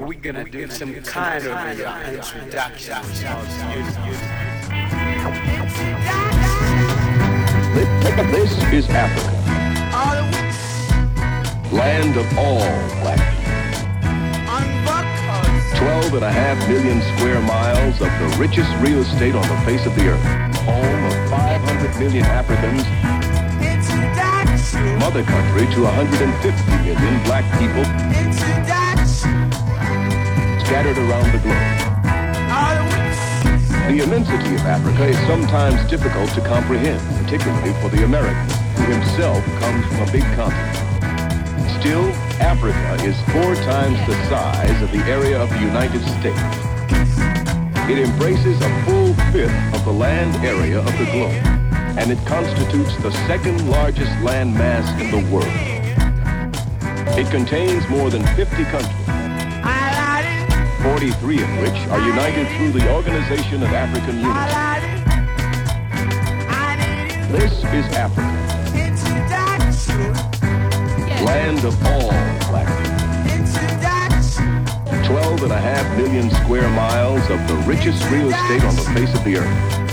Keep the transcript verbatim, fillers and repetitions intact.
we're gonna do some kind of a introduction. This is Africa, land of all black people. Twelve and a half million square miles of the richest real estate on the face of the earth. Home of five hundred million Africans. Mother country to one hundred fifty million black people scattered around the globe. The immensity of Africa is sometimes difficult to comprehend, particularly for the American, who himself comes from a big continent. Still, Africa is four times the size of the area of the United States. It embraces a full fifth of the land area of the globe, and it constitutes the second largest land mass in the world. It contains more than fifty countries, forty-three of which are united through the Organization of African Unity. This is Africa, land of all black people. Twelve and a half million square miles of the richest real estate on the face of the earth.